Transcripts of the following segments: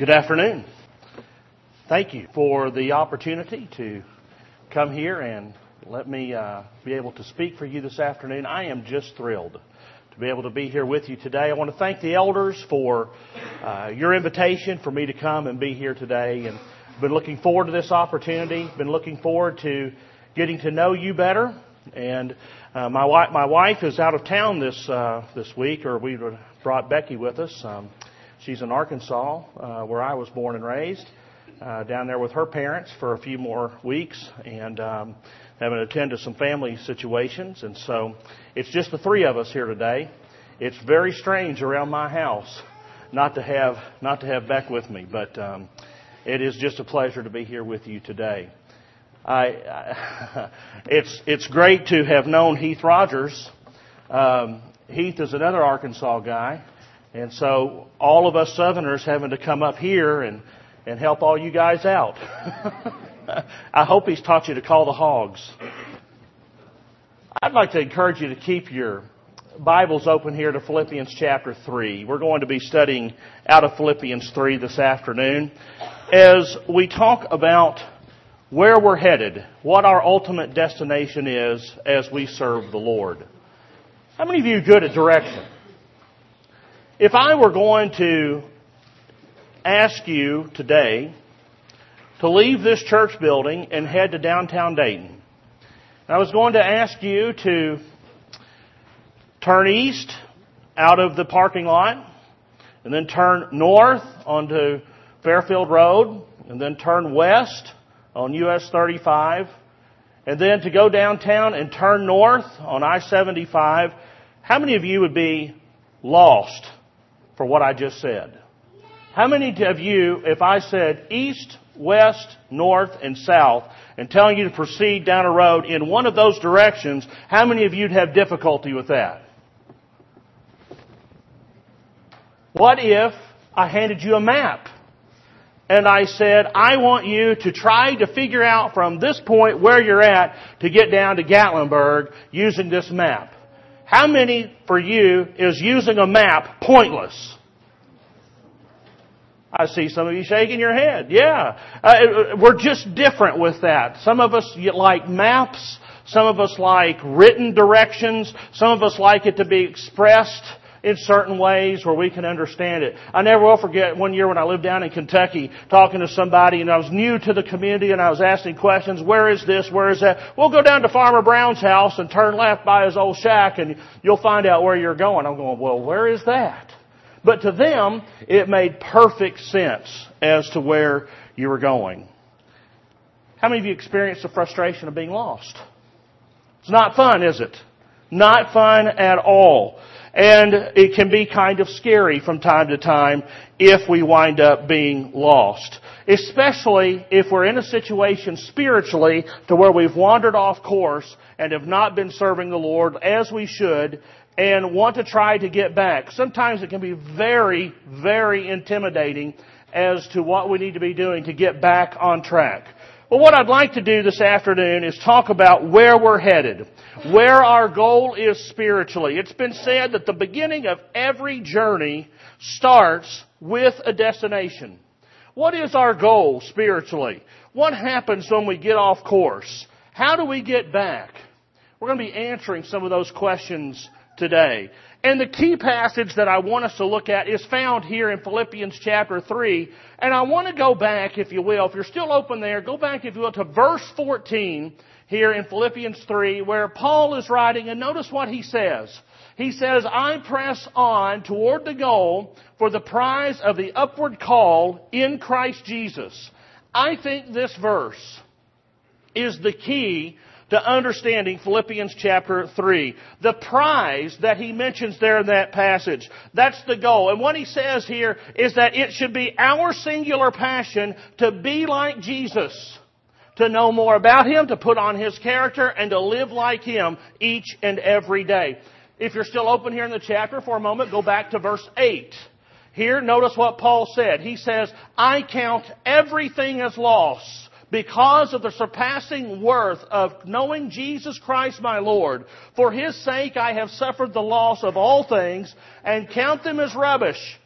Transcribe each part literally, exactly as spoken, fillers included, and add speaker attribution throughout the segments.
Speaker 1: Good afternoon. Thank you for the opportunity to come here and let me uh, be able to speak for you this afternoon. I am just thrilled to be able to be here with you today. I want to thank the elders for uh, your invitation for me to come and be here today. And I've been looking forward to this opportunity. Been looking forward to getting to know you better. And uh, my wife, my wife is out of town this uh, this week, or we brought Becky with us. Um, she's in Arkansas, uh, where I was born and raised. Uh, down there with her parents for a few more weeks and um, having to attend to some family situations. And so it's just the three of us here today. It's very strange around my house not to have not to have Beck with me, but um, it is just a pleasure to be here with you today. I, I it's it's great to have known Heath Rogers. Um, Heath is another Arkansas guy, and so all of us Southerners having to come up here and and help all you guys out. I hope he's taught you to call the hogs. I'd like to encourage you to keep your Bibles open here to Philippians chapter three. We're going to be studying out of Philippians three this afternoon as we talk about where we're headed, what our ultimate destination is as we serve the Lord. How many of you are good at direction? If I were going to ask you today to leave this church building and head to downtown Dayton, and I was going to ask you to turn east out of the parking lot and then turn north onto Fairfield Road and then turn west on U S thirty-five and then to go downtown and turn north on I seventy-five, how many of you would be lost for what I just said? How many of you, if I said east, west, north, and south, and telling you to proceed down a road in one of those directions, how many of you would have difficulty with that? What if I handed you a map and I said, I want you to try to figure out from this point where you're at to get down to Gatlinburg using this map? How many for you is using a map pointless? I see some of you shaking your head. Yeah. Uh, we're just different with that. Some of us like maps. Some of us like written directions. Some of us like it to be expressed in certain ways where we can understand it. I never will forget one year when I lived down in Kentucky talking to somebody, and I was new to the community, and I was asking questions. Where is this? Where is that? We'll go down to Farmer Brown's house and turn left by his old shack, and you'll find out where you're going. I'm going, well, where is that? But to them, it made perfect sense as to where you were going. How many of you experienced the frustration of being lost? It's not fun, is it? Not fun at all. And it can be kind of scary from time to time if we wind up being lost. Especially if we're in a situation spiritually to where we've wandered off course and have not been serving the Lord as we should, and want to try to get back. Sometimes it can be very, very intimidating as to what we need to be doing to get back on track. Well, what I'd like to do this afternoon is talk about where we're headed, where our goal is spiritually. It's been said that the beginning of every journey starts with a destination. What is our goal spiritually? What happens when we get off course? How do we get back? We're going to be answering some of those questions today. And the key passage that I want us to look at is found here in Philippians chapter three. And I want to go back, if you will, if you're still open there, go back, if you will, to verse fourteen here in Philippians three, where Paul is writing, and notice what he says. He says, I press on toward the goal for the prize of the upward call in Christ Jesus. I think this verse is the key to understanding Philippians chapter three. The prize that he mentions there in that passage, that's the goal. And what he says here is that it should be our singular passion to be like Jesus, to know more about Him, to put on His character, and to live like Him each and every day. If you're still open here in the chapter for a moment, go back to verse eight. Here, notice what Paul said. He says, I count everything as loss because of the surpassing worth of knowing Jesus Christ my Lord. For His sake I have suffered the loss of all things and count them as rubbish,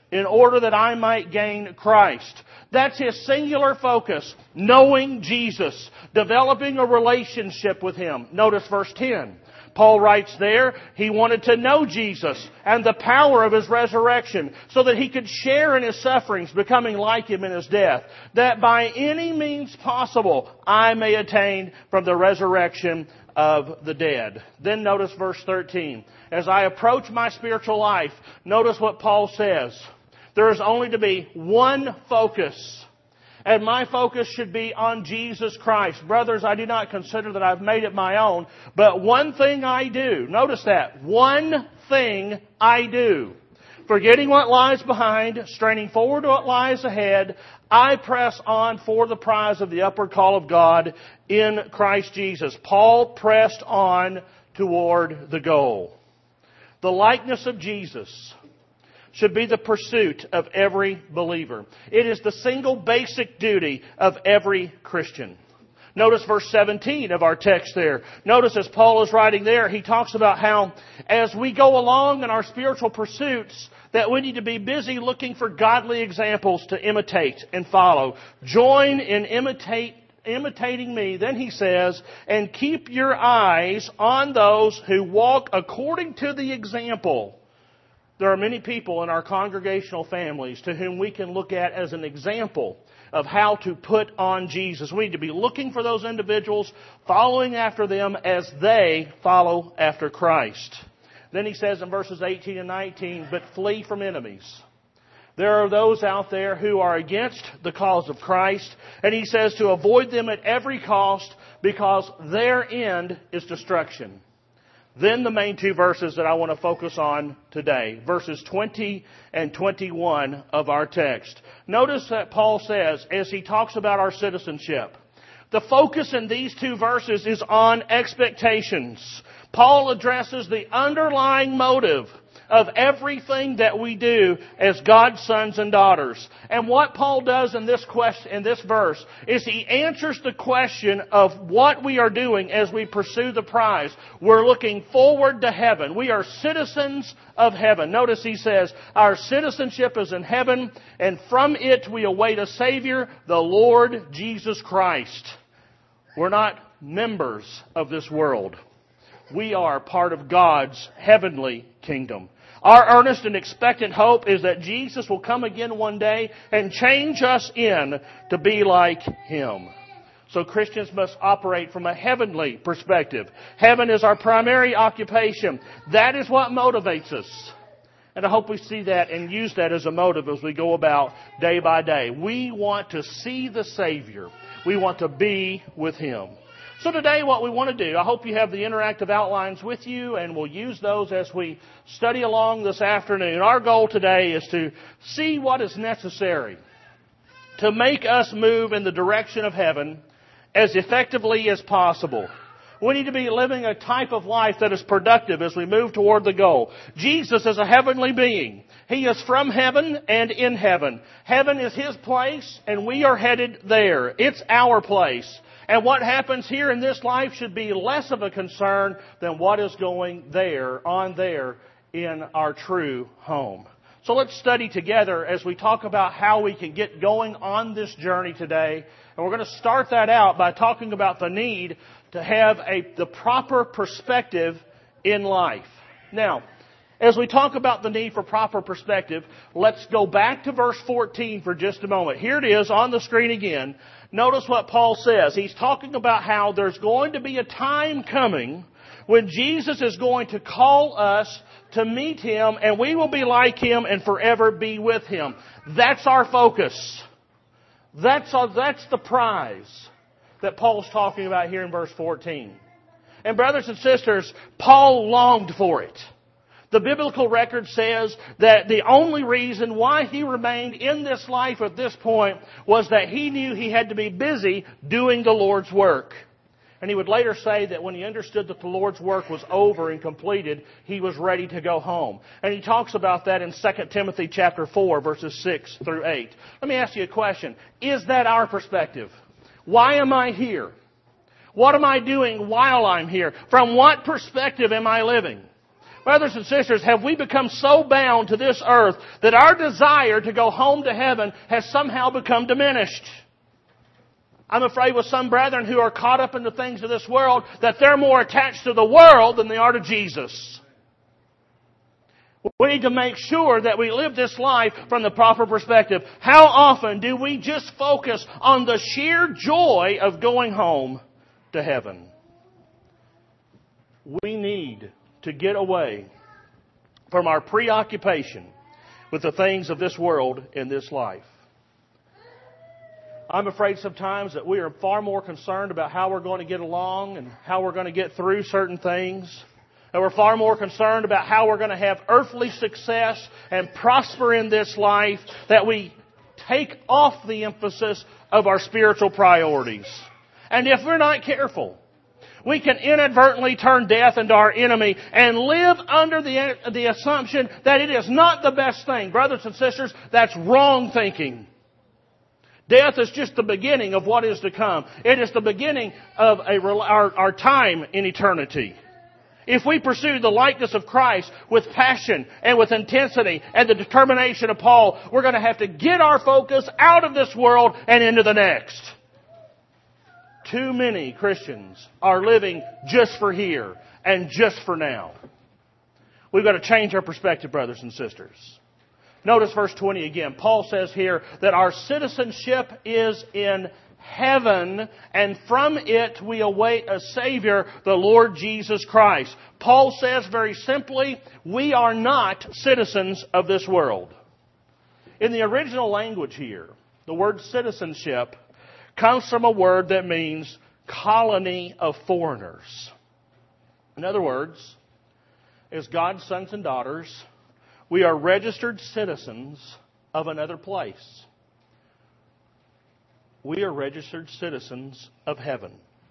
Speaker 1: in order that I might gain Christ. That's his singular focus, knowing Jesus, developing a relationship with Him. Notice verse ten. Paul writes there, he wanted to know Jesus and the power of His resurrection so that he could share in His sufferings, becoming like Him in His death, that by any means possible I may attain from the resurrection of the dead. Then notice verse thirteen. As I approach my spiritual life, notice what Paul says. There is only to be one focus. And my focus should be on Jesus Christ. Brothers, I do not consider that I've made it my own, but one thing I do. Notice that. One thing I do. Forgetting what lies behind, straining forward to what lies ahead, I press on for the prize of the upward call of God in Christ Jesus. Paul pressed on toward the goal. The likeness of Jesus should be the pursuit of every believer. It is the single basic duty of every Christian. Notice verse seventeen of our text there. Notice as Paul is writing there, he talks about how as we go along in our spiritual pursuits, that we need to be busy looking for godly examples to imitate and follow. Join in imitate, imitating me, then he says, and keep your eyes on those who walk according to the example. There are many people in our congregational families to whom we can look at as an example of how to put on Jesus. We need to be looking for those individuals, following after them as they follow after Christ. Then he says in verses eighteen and nineteen, but flee from enemies. There are those out there who are against the cause of Christ, and he says to avoid them at every cost because their end is destruction. Then the main two verses that I want to focus on today, verses twenty and twenty-one of our text. Notice that Paul says, as he talks about our citizenship, the focus in these two verses is on expectations. Paul addresses the underlying motive of everything that we do as God's sons and daughters. And what Paul does in this question, in this verse, is he answers the question of what we are doing as we pursue the prize. We're looking forward to heaven. We are citizens of heaven. Notice he says, our citizenship is in heaven, and from it we await a Savior, the Lord Jesus Christ. We're not members of this world. We are part of God's heavenly kingdom. Our earnest and expectant hope is that Jesus will come again one day and change us in to be like Him. So Christians must operate from a heavenly perspective. Heaven is our primary occupation. That is what motivates us. And I hope we see that and use that as a motive as we go about day by day. We want to see the Savior. We want to be with Him. So today what we want to do, I hope you have the interactive outlines with you, and we'll use those as we study along this afternoon. Our goal today is to see what is necessary to make us move in the direction of heaven as effectively as possible. We need to be living a type of life that is productive as we move toward the goal. Jesus is a heavenly being. He is from heaven and in heaven. Heaven is His place, and we are headed there. It's our place. And what happens here in this life should be less of a concern than what is going there, on there, in our true home. So let's study together as we talk about how we can get going on this journey today. And we're going to start that out by talking about the need to have a the proper perspective in life. Now, as we talk about the need for proper perspective, let's go back to verse fourteen for just a moment. Here it is on the screen again. Notice what Paul says. He's talking about how there's going to be a time coming when Jesus is going to call us to meet Him, and we will be like Him and forever be with Him. That's our focus. That's, our, that's the prize that Paul's talking about here in verse fourteen. And brothers and sisters, Paul longed for it. The biblical record says that the only reason why he remained in this life at this point was that he knew he had to be busy doing the Lord's work. And he would later say that when he understood that the Lord's work was over and completed, he was ready to go home. And he talks about that in Second Timothy chapter four, verses six through eight. Let me ask you a question. Is that our perspective? Why am I here? What am I doing while I'm here? From what perspective am I living? Brothers and sisters, have we become so bound to this earth that our desire to go home to heaven has somehow become diminished? I'm afraid with some brethren who are caught up in the things of this world that they're more attached to the world than they are to Jesus. We need to make sure that we live this life from the proper perspective. How often do we just focus on the sheer joy of going home to heaven? We need to get away from our preoccupation with the things of this world and this life. I'm afraid sometimes that we are far more concerned about how we're going to get along and how we're going to get through certain things. And we're far more concerned about how we're going to have earthly success and prosper in this life that we take off the emphasis of our spiritual priorities. And if we're not careful, we can inadvertently turn death into our enemy and live under the, the assumption that it is not the best thing. Brothers and sisters, that's wrong thinking. Death is just the beginning of what is to come. It is the beginning of a, our, our time in eternity. If we pursue the likeness of Christ with passion and with intensity and the determination of Paul, we're going to have to get our focus out of this world and into the next. Too many Christians are living just for here and just for now. We've got to change our perspective, brothers and sisters. Notice verse twenty again. Paul says here that our citizenship is in heaven, and from it we await a Savior, the Lord Jesus Christ. Paul says very simply, we are not citizens of this world. In the original language here, the word citizenship comes from a word that means colony of foreigners. In other words, as God's sons and daughters, we are registered citizens of another place. We are registered citizens of heaven.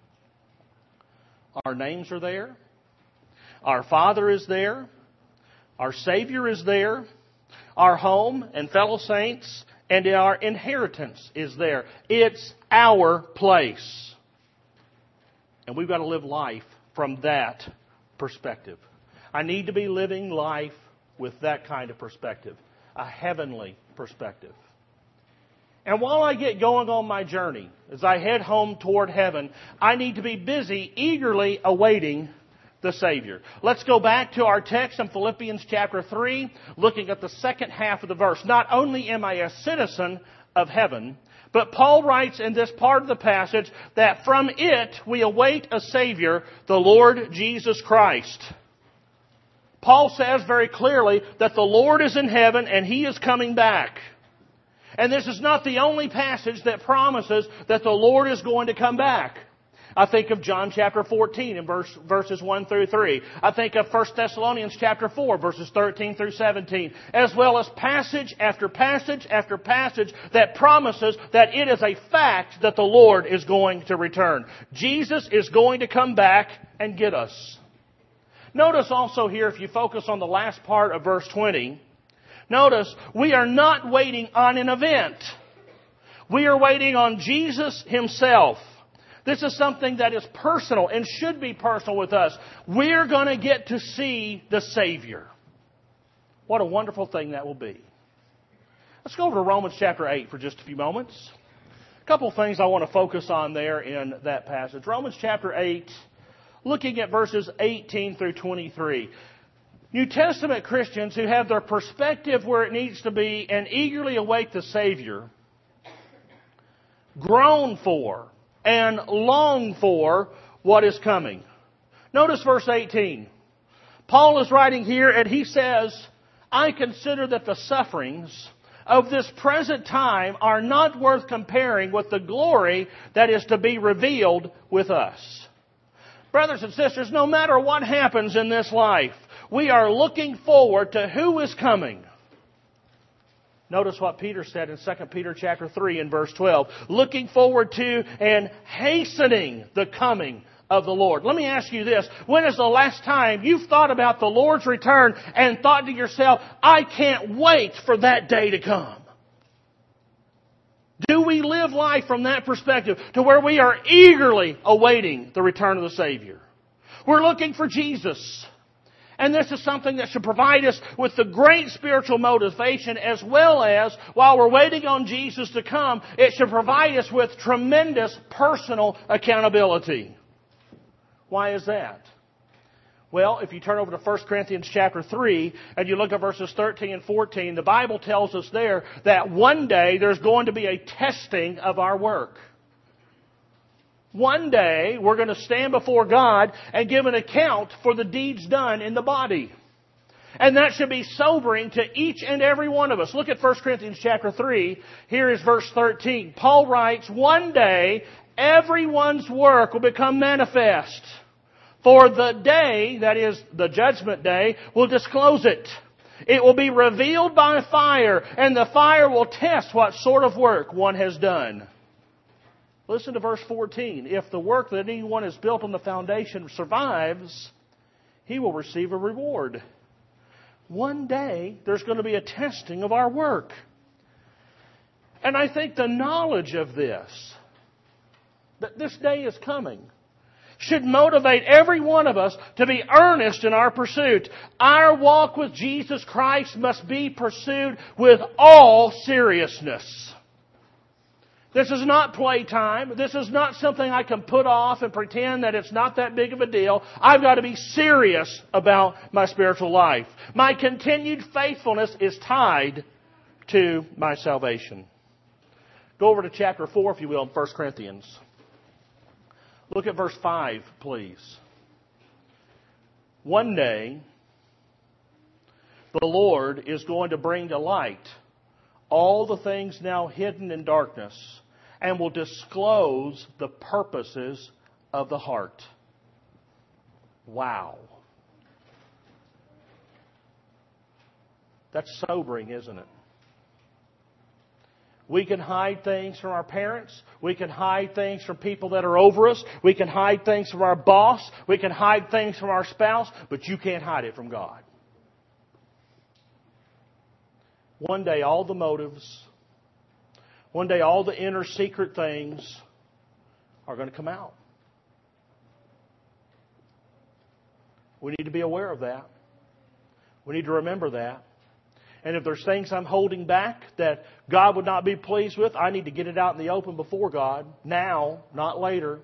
Speaker 1: Our names are there. Our Father is there. Our Savior is there. Our home and fellow saints and our inheritance is there. It's our place. And we've got to live life from that perspective. I need to be living life with that kind of perspective, a heavenly perspective. And while I get going on my journey, as I head home toward heaven, I need to be busy, eagerly awaiting the Savior. Let's go back to our text in Philippians chapter three, looking at the second half of the verse. Not only am I a citizen of heaven, but Paul writes in this part of the passage that from it we await a Savior, the Lord Jesus Christ. Paul says very clearly that the Lord is in heaven and He is coming back. And this is not the only passage that promises that the Lord is going to come back. I think of John chapter fourteen and verse, verses one through three. I think of First Thessalonians chapter four, verses thirteen through seventeen. As well as passage after passage after passage that promises that it is a fact that the Lord is going to return. Jesus is going to come back and get us. Notice also here, if you focus on the last part of verse twenty, notice we are not waiting on an event. We are waiting on Jesus Himself. This is something that is personal and should be personal with us. We're going to get to see the Savior. What a wonderful thing that will be. Let's go over to Romans chapter eight for just a few moments. A couple of things I want to focus on there in that passage. Romans chapter eight, looking at verses eighteen through twenty-three. New Testament Christians who have their perspective where it needs to be and eagerly await the Savior, groan for and long for what is coming. Notice verse eighteen. Paul is writing here and he says, I consider that the sufferings of this present time are not worth comparing with the glory that is to be revealed with us. Brothers and sisters, no matter what happens in this life, we are looking forward to who is coming. Notice what Peter said in Second Peter chapter three and verse twelve. Looking forward to and hastening the coming of the Lord. Let me ask you this. When is the last time you've thought about the Lord's return and thought to yourself, I can't wait for that day to come? Do we live life from that perspective to where we are eagerly awaiting the return of the Savior? We're looking for Jesus. And this is something that should provide us with the great spiritual motivation, as well as, while we're waiting on Jesus to come, it should provide us with tremendous personal accountability. Why is that? Well, if you turn over to First Corinthians chapter three and you look at verses thirteen and fourteen, the Bible tells us there that one day there's going to be a testing of our work. One day we're going to stand before God and give an account for the deeds done in the body. And that should be sobering to each and every one of us. Look at First Corinthians chapter three. Here is verse thirteen. Paul writes, "One day everyone's work will become manifest. For the day," that is the judgment day, "will disclose it. It will be revealed by fire, and the fire will test what sort of work one has done." Listen to verse fourteen. "If the work that anyone has built on the foundation survives, he will receive a reward." One day, there's going to be a testing of our work. And I think the knowledge of this, that this day is coming, should motivate every one of us to be earnest in our pursuit. Our walk with Jesus Christ must be pursued with all seriousness. This is not playtime. This is not something I can put off and pretend that it's not that big of a deal. I've got to be serious about my spiritual life. My continued faithfulness is tied to my salvation. Go over to chapter four, if you will, in First Corinthians. Look at verse five, please. "One day, the Lord is going to bring to light all the things now hidden in darkness, and will disclose the purposes of the heart." Wow. That's sobering, isn't it? We can hide things from our parents. We can hide things from people that are over us. We can hide things from our boss. We can hide things from our spouse. But you can't hide it from God. One day, all the motives, one day, all the inner secret things are going to come out. We need to be aware of that. We need to remember that. And if there's things I'm holding back that God would not be pleased with, I need to get it out in the open before God, now, not later.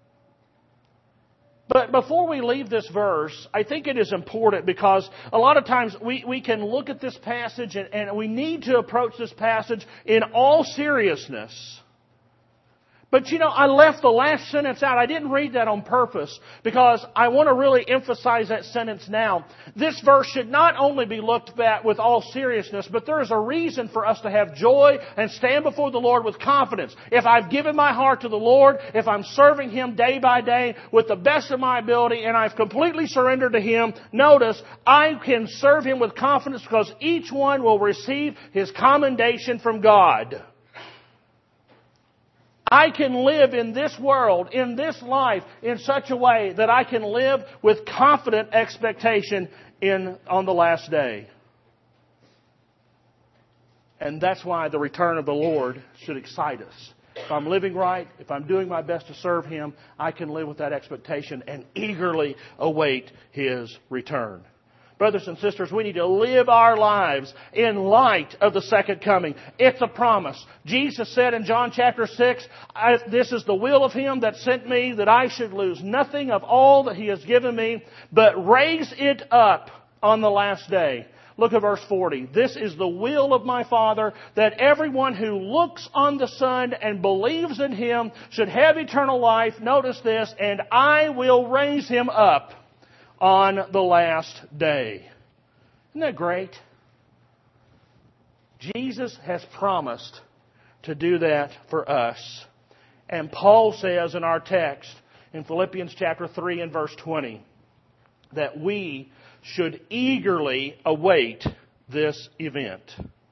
Speaker 1: But before we leave this verse, I think it is important because a lot of times we, we can look at this passage and, and we need to approach this passage in all seriousness. But you know, I left the last sentence out. I didn't read that on purpose because I want to really emphasize that sentence now. This verse should not only be looked at with all seriousness, but there is a reason for us to have joy and stand before the Lord with confidence. If I've given my heart to the Lord, if I'm serving Him day by day with the best of my ability, and I've completely surrendered to Him, notice, I can serve Him with confidence because each one will receive his commendation from God. I can live in this world, in this life, in such a way that I can live with confident expectation in on the last day. And that's why the return of the Lord should excite us. If I'm living right, if I'm doing my best to serve Him, I can live with that expectation and eagerly await His return. Brothers and sisters, we need to live our lives in light of the second coming. It's a promise. Jesus said in John chapter six, "This is the will of Him that sent me, that I should lose nothing of all that He has given me, but raise it up on the last day." Look at verse forty. "This is the will of my Father, that everyone who looks on the Son and believes in Him should have eternal life." Notice this, "and I will raise him up on the last day." Isn't that great? Jesus has promised to do that for us. And Paul says in our text in Philippians chapter three and verse twenty that we should eagerly await this event.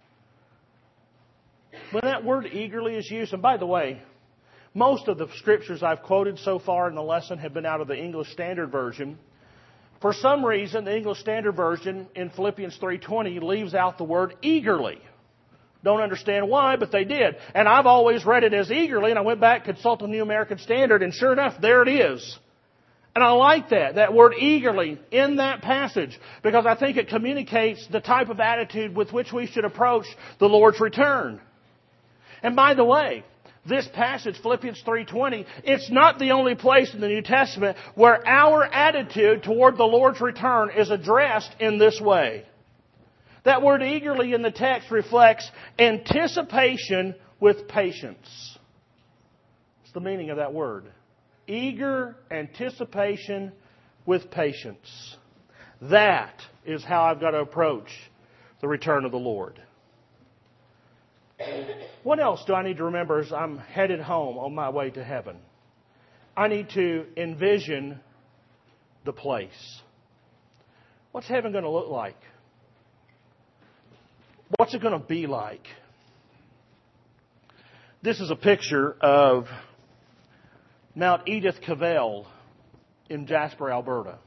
Speaker 1: When that word eagerly is used, and by the way, most of the scriptures I've quoted so far in the lesson have been out of the English Standard Version. For some reason, the English Standard Version in Philippians three twenty leaves out the word eagerly. Don't understand why, but they did. And I've always read it as eagerly, and I went back, consulted the New American Standard, and sure enough, there it is. And I like that, that word eagerly in that passage, because I think it communicates the type of attitude with which we should approach the Lord's return. And by the way, this passage, Philippians three twenty, it's not the only place in the New Testament where our attitude toward the Lord's return is addressed in this way. That word eagerly in the text reflects anticipation with patience. It's the meaning of that word. Eager anticipation with patience. That is how I've got to approach the return of the Lord. What else do I need to remember as I'm headed home on my way to heaven? I need to envision the place. What's heaven going to look like? What's it going to be like? This is a picture of Mount Edith Cavell in Jasper, Alberta.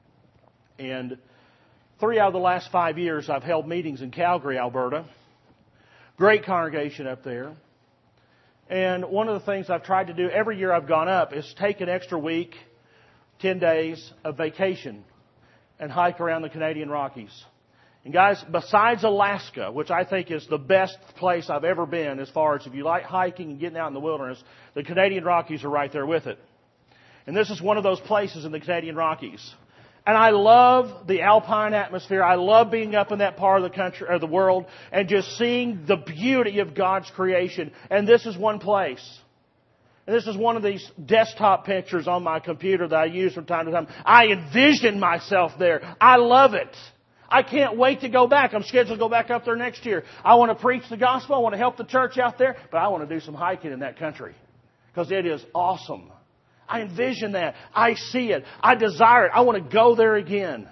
Speaker 1: And three out of the last five years I've held meetings in Calgary, Alberta. Great congregation up there. And one of the things I've tried to do every year I've gone up is take an extra week, ten days of vacation and hike around the Canadian Rockies. And guys, besides Alaska, which I think is the best place I've ever been as far as if you like hiking and getting out in the wilderness, the Canadian Rockies are right there with it. And this is one of those places in the Canadian Rockies. And I love the alpine atmosphere. I love being up in that part of the country or the world and just seeing the beauty of God's creation. And this is one place. And this is one of these desktop pictures on my computer that I use from time to time. I envision myself there. I love it. I can't wait to go back. I'm scheduled to go back up there next year. I want to preach the gospel. I want to help the church out there. But I want to do some hiking in that country. Because it is awesome. I envision that. I see it. I desire it. I want to go there again.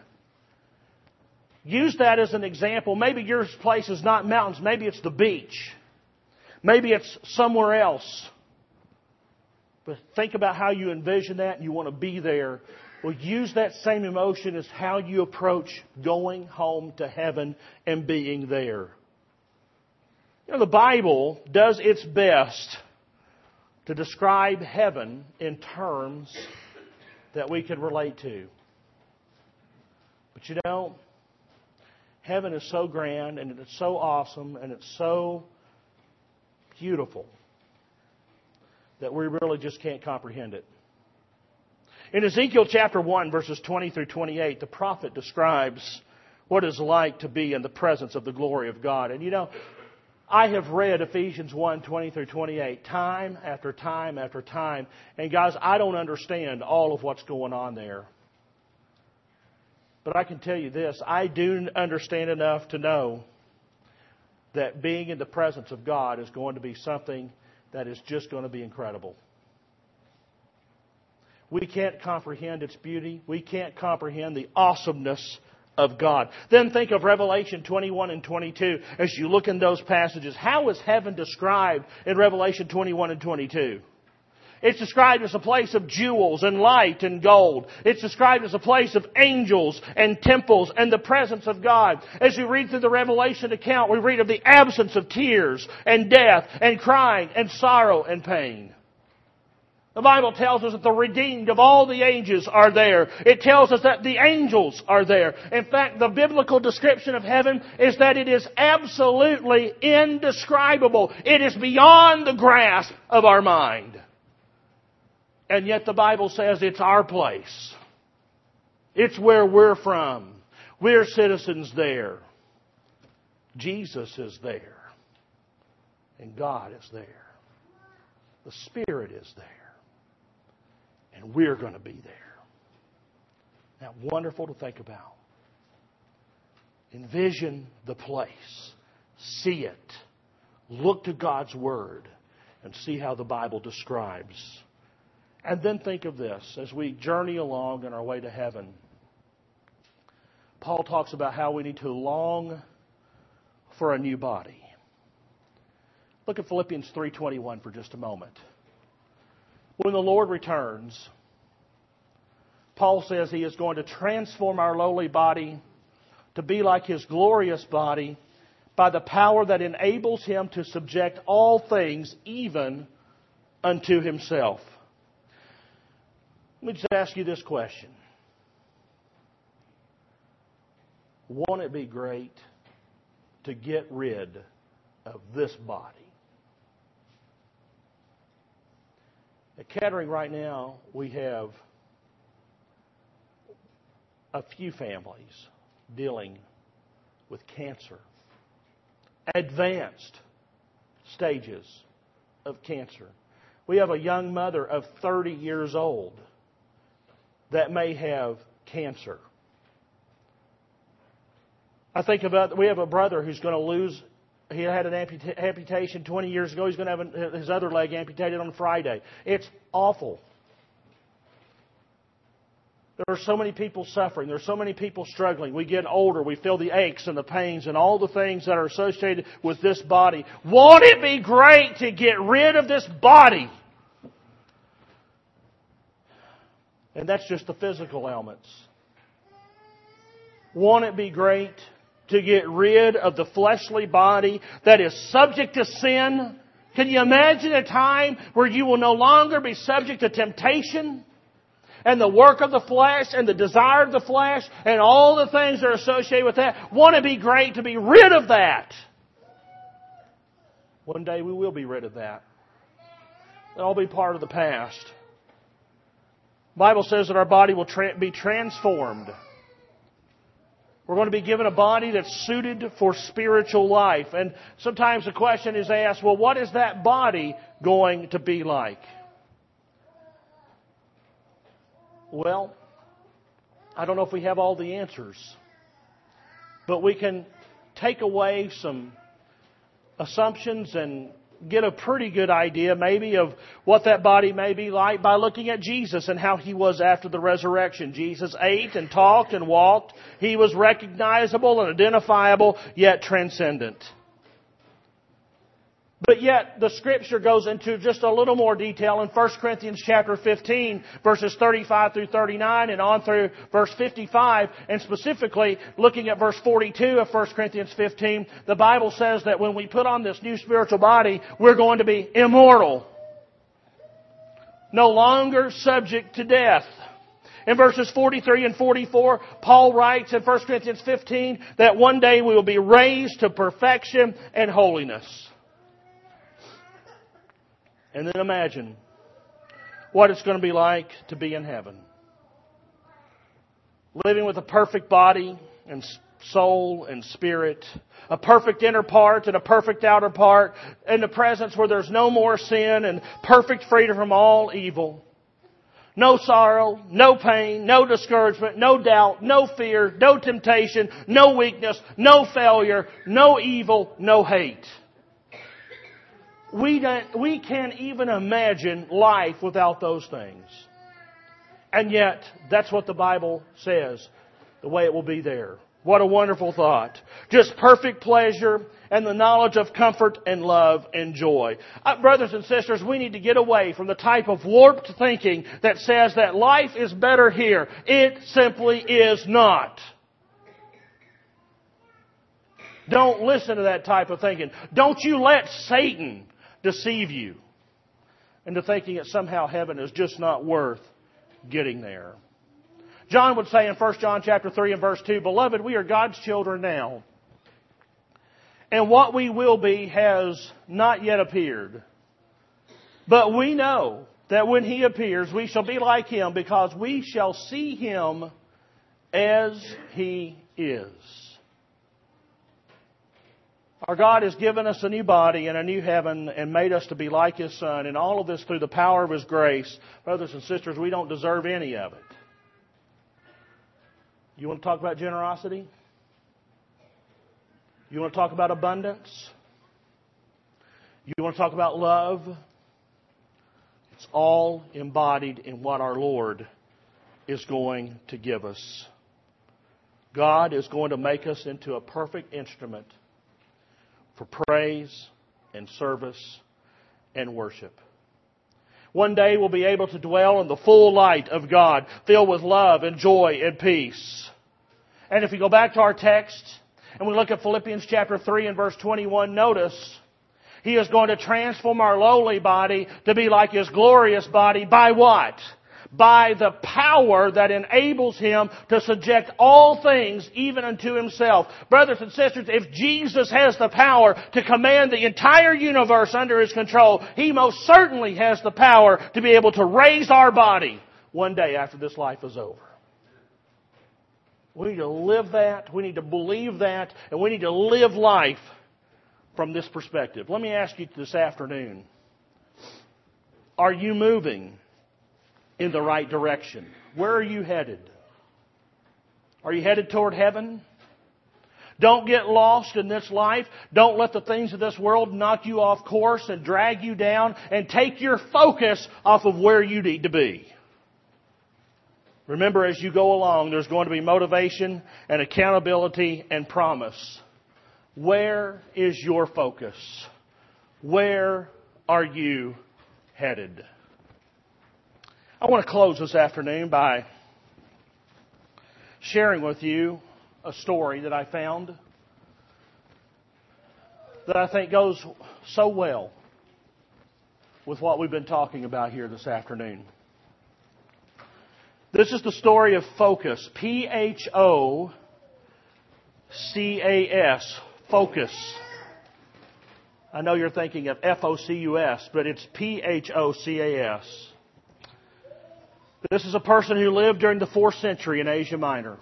Speaker 1: Use that as an example. Maybe your place is not mountains. Maybe it's the beach. Maybe it's somewhere else. But think about how you envision that and you want to be there. Well, use that same emotion as how you approach going home to heaven and being there. You know, the Bible does its best to describe heaven in terms that we can relate to. But you know, heaven is so grand and it's so awesome and it's so beautiful that we really just can't comprehend it. In Ezekiel chapter one, verses twenty through twenty-eight, the prophet describes what it's like to be in the presence of the glory of God. And you know, I have read Ephesians one, twenty through twenty-eight time after time after time. And guys, I don't understand all of what's going on there. But I can tell you this, I do understand enough to know that being in the presence of God is going to be something that is just going to be incredible. We can't comprehend its beauty. We can't comprehend the awesomeness of God. Then think of Revelation twenty-one and twenty-two as you look in those passages. How is heaven described in Revelation twenty-one and twenty-two? It's described as a place of jewels and light and gold. It's described as a place of angels and temples and the presence of God. As we read through the Revelation account, we read of the absence of tears and death and crying and sorrow and pain. The Bible tells us that the redeemed of all the ages are there. It tells us that the angels are there. In fact, the biblical description of heaven is that it is absolutely indescribable. It is beyond the grasp of our mind. And yet the Bible says it's our place. It's where we're from. We're citizens there. Jesus is there. And God is there. The Spirit is there. And we're going to be there. Now, wonderful to think about. Envision the place. See it. Look to God's Word and see how the Bible describes. And then think of this. As we journey along on our way to heaven, Paul talks about how we need to long for a new body. Look at Philippians three twenty-one for just a moment. When the Lord returns, Paul says He is going to transform our lowly body to be like His glorious body by the power that enables Him to subject all things even unto Himself. Let me just ask you this question. Won't it be great to get rid of this body? At Kettering right now, we have a few families dealing with cancer. Advanced stages of cancer. We have a young mother of thirty years old that may have cancer. I think about, we have a brother who's going to lose, he had an amputa- amputation twenty years ago. He's going to have his other leg amputated on Friday. It's awful. There are so many people suffering. There are so many people struggling. We get older. We feel the aches and the pains and all the things that are associated with this body. Won't it be great to get rid of this body? And that's just the physical ailments. Won't it be great to get rid of the fleshly body that is subject to sin? Can you imagine a time where you will no longer be subject to temptation and the work of the flesh and the desire of the flesh and all the things that are associated with that? Won't it be great to be rid of that? One day we will be rid of that. It'll all be part of the past. The Bible says that our body will tra- be transformed. We're going to be given a body that's suited for spiritual life. And sometimes the question is asked, well, what is that body going to be like? Well, I don't know if we have all the answers. But we can take away some assumptions and get a pretty good idea maybe of what that body may be like by looking at Jesus and how He was after the resurrection. Jesus ate and talked and walked. He was recognizable and identifiable, yet transcendent. But yet, the Scripture goes into just a little more detail in First Corinthians chapter fifteen, verses thirty-five through thirty-nine, and on through verse fifty-five. And specifically, looking at verse forty-two of First Corinthians fifteen, the Bible says that when we put on this new spiritual body, we're going to be immortal. No longer subject to death. In verses forty-three and forty-four, Paul writes in First Corinthians fifteen that one day we will be raised to perfection and holiness. And then imagine what it's going to be like to be in heaven. Living with a perfect body and soul and spirit. A perfect inner part and a perfect outer part. In the presence where there's no more sin and perfect freedom from all evil. No sorrow, no pain, no discouragement, no doubt, no fear, no temptation, no weakness, no failure, no evil, no hate. We don't, we can't even imagine life without those things. And yet, that's what the Bible says, the way it will be there. What a wonderful thought. Just perfect pleasure and the knowledge of comfort and love and joy. Uh, brothers and sisters, we need to get away from the type of warped thinking that says that life is better here. It simply is not. Don't listen to that type of thinking. Don't you let Satan deceive you into thinking that somehow heaven is just not worth getting there. John would say in First John chapter three and verse two, Beloved, we are God's children now, and what we will be has not yet appeared. But we know that when He appears, we shall be like Him, because we shall see Him as He is. Our God has given us a new body and a new heaven and made us to be like His Son. And all of this through the power of His grace. Brothers and sisters, we don't deserve any of it. You want to talk about generosity? You want to talk about abundance? You want to talk about love? It's all embodied in what our Lord is going to give us. God is going to make us into a perfect instrument for praise and service and worship. One day we'll be able to dwell in the full light of God, filled with love and joy and peace. And if we go back to our text and we look at Philippians chapter three and verse twenty-one, notice He is going to transform our lowly body to be like His glorious body by what? by the power that enables Him to subject all things even unto Himself. Brothers and sisters, if Jesus has the power to command the entire universe under His control, He most certainly has the power to be able to raise our body one day after this life is over. We need to live that, we need to believe that, and we need to live life from this perspective. Let me ask you this afternoon, are you moving in the right direction? Where are you headed? Are you headed toward heaven? Don't get lost in this life. Don't let the things of this world knock you off course and drag you down and take your focus off of where you need to be. Remember, as you go along, there's going to be motivation and accountability and promise. Where is your focus? Where are you headed? I want to close this afternoon by sharing with you a story that I found that I think goes so well with what we've been talking about here this afternoon. This is the story of Focus. P H O C A S. Focus. I know you're thinking of F O C U S, but it's P H O C A S. This is a person who lived during the fourth century in Asia Minor.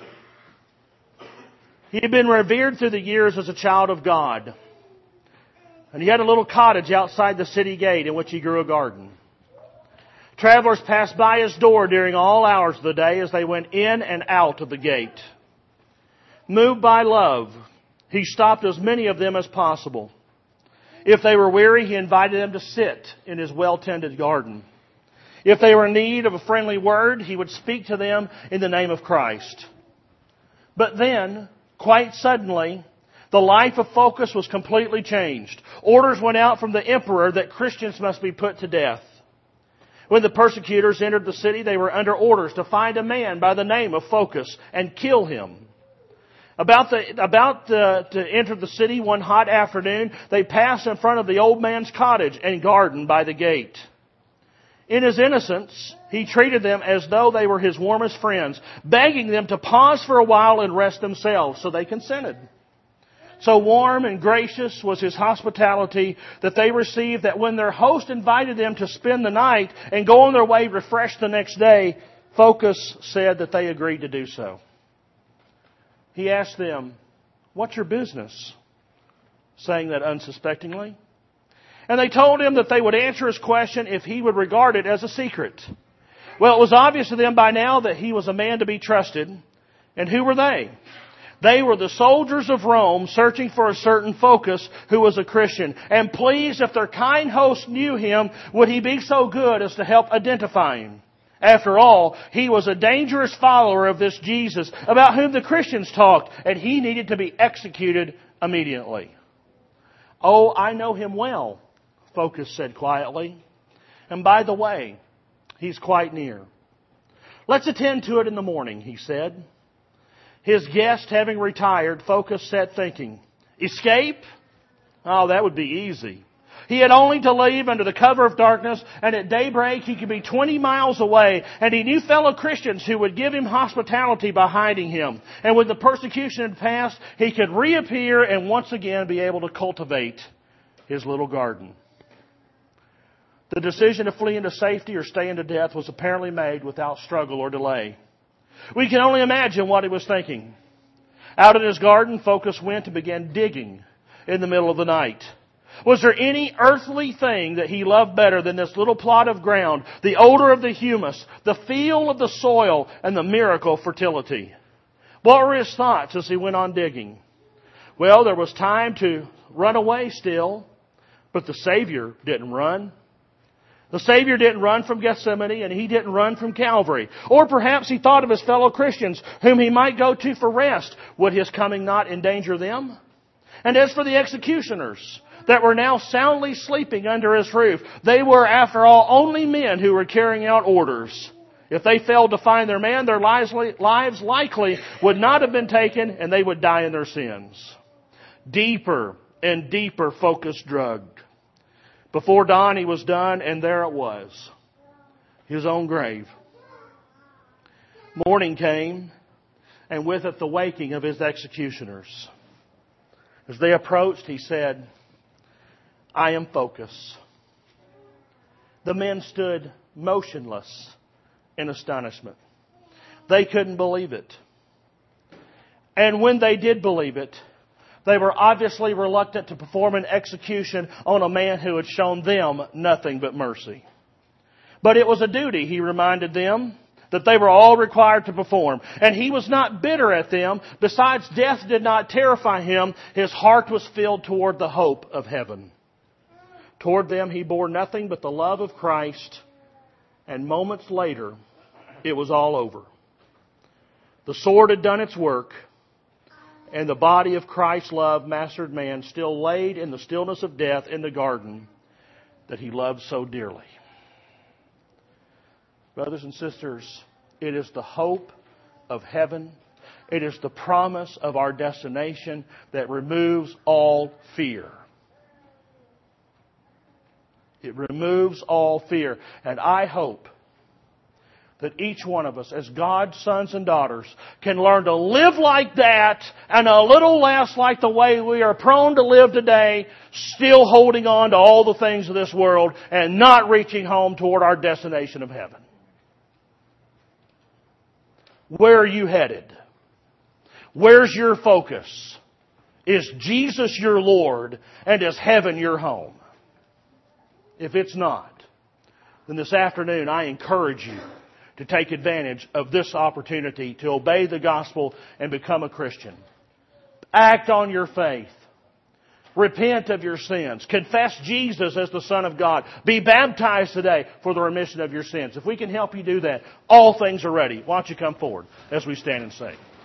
Speaker 1: He had been revered through the years as a child of God. And he had a little cottage outside the city gate in which he grew a garden. Travelers passed by his door during all hours of the day as they went in and out of the gate. Moved by love, he stopped as many of them as possible. If they were weary, he invited them to sit in his well-tended garden. If they were in need of a friendly word, he would speak to them in the name of Christ. But then, quite suddenly, the life of Focus was completely changed. Orders went out from the emperor that Christians must be put to death. When the persecutors entered the city, they were under orders to find a man by the name of Focus and kill him. About the, about the, to enter the city one hot afternoon, they passed in front of the old man's cottage and garden by the gate. In his innocence, he treated them as though they were his warmest friends, begging them to pause for a while and rest themselves, so they consented. So warm and gracious was his hospitality that they received that when their host invited them to spend the night and go on their way refreshed the next day, Focus said that they agreed to do so. He asked them, "What's your business?" saying that unsuspectingly. And they told him that they would answer his question if he would regard it as a secret. Well, it was obvious to them by now that he was a man to be trusted. And who were they? They were the soldiers of Rome searching for a certain Focus who was a Christian. And pleased if their kind host knew him, would he be so good as to help identify him? After all, he was a dangerous follower of this Jesus about whom the Christians talked, and he needed to be executed immediately. "Oh, I know him well," Focus said quietly. "And by the way, he's quite near. Let's attend to it in the morning," he said. His guest having retired, Focus sat thinking, escape? Oh, that would be easy. He had only to leave under the cover of darkness, and at daybreak he could be twenty miles away, and he knew fellow Christians who would give him hospitality by hiding him. And when the persecution had passed, he could reappear and once again be able to cultivate his little garden. The decision to flee into safety or stay into death was apparently made without struggle or delay. We can only imagine what he was thinking. Out in his garden, Focus went and began digging in the middle of the night. Was there any earthly thing that he loved better than this little plot of ground, the odor of the humus, the feel of the soil, and the miracle of fertility? What were his thoughts as he went on digging? Well, there was time to run away still, but the Savior didn't run. The Savior didn't run from Gethsemane, and He didn't run from Calvary. Or perhaps He thought of His fellow Christians, whom He might go to for rest. Would His coming not endanger them? And as for the executioners that were now soundly sleeping under His roof, they were, after all, only men who were carrying out orders. If they failed to find their man, their lives likely would not have been taken, and they would die in their sins. Deeper and deeper Focus drug. Before dawn he was done, and there it was. His own grave. Morning came, and with it the waking of his executioners. As they approached, he said, I am focused. The men stood motionless in astonishment. They couldn't believe it. And when they did believe it, they were obviously reluctant to perform an execution on a man who had shown them nothing but mercy. But it was a duty, he reminded them, that they were all required to perform. And he was not bitter at them. Besides, death did not terrify him. His heart was filled toward the hope of heaven. Toward them he bore nothing but the love of Christ. And moments later, it was all over. The sword had done its work. And the body of Christ's love mastered man still laid in the stillness of death in the garden that he loved so dearly. Brothers and sisters, it is the hope of heaven. It is the promise of our destination that removes all fear. It removes all fear. And I hope that each one of us, as God's sons and daughters, can learn to live like that and a little less like the way we are prone to live today, still holding on to all the things of this world and not reaching home toward our destination of heaven. Where are you headed? Where's your focus? Is Jesus your Lord and is heaven your home? If it's not, then this afternoon I encourage you to take advantage of this opportunity to obey the gospel and become a Christian. Act on your faith. Repent of your sins. Confess Jesus as the Son of God. Be baptized today for the remission of your sins. If we can help you do that, all things are ready. Why don't you come forward as we stand and sing.